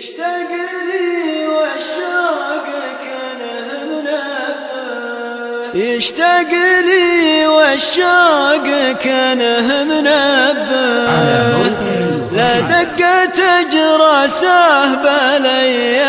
يشتاق لي والشوق كانه منبه، يشتاق لي والشوق كانه منبه، لا دقت جراسه بلي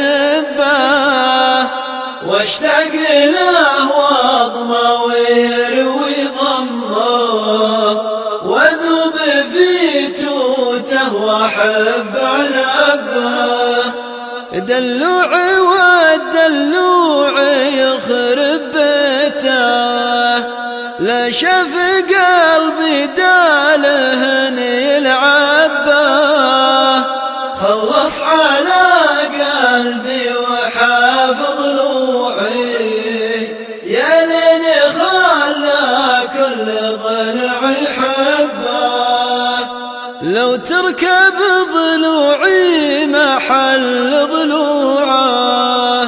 سبه، واشتاق له واضمه ويروي ضمه، واذوب في توته واحب عنبه، دلوعي والدلوع يخرب بيته، لا شاف قلبي دالهن يلعبه، خلص على قلبي وحافظ ضلوعي، يا ليلي خلى كل ضلع يحبه، لو تركب ضلوعي محل ضلوعه،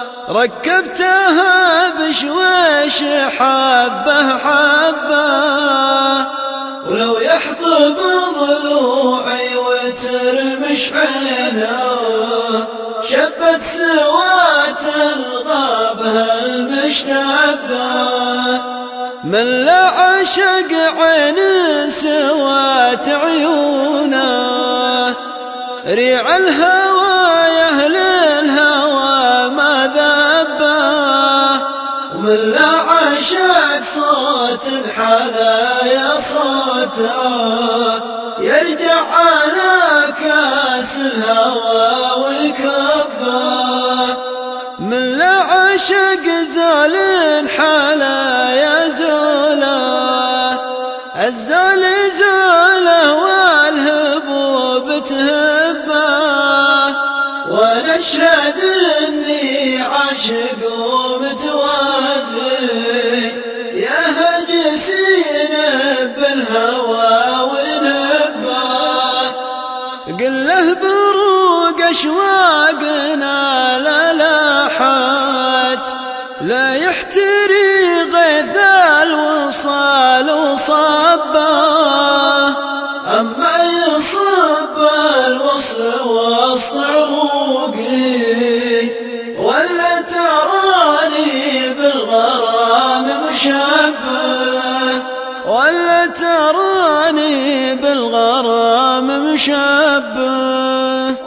ركبتها بشويش حبه حبه، ولو يحطب ضلوعي وترمش عينه، شبت سوات الغابة المشتبه، من لا عشق عين سوات عيونه، ريع الهوى يا أهل الهوى ما ذبه، ومن لا عشق صوت الحلايا صوته، يرجع على كاس الهوى ويكبه، من لا عشق زول حلايا زوله، الزول زوله والهبوب تهبه، وانا اشهد اني عاشق ومتوازي، يا هجسين بالهوى ونبه، قل له بروق اشواقنا لا لاحت، لا يحتري غيث الوصال وصبه، أما يصب الوصل وسط عروقي، ولا تراني بالغرام مشبه، ولا تراني بالغرام مشبه.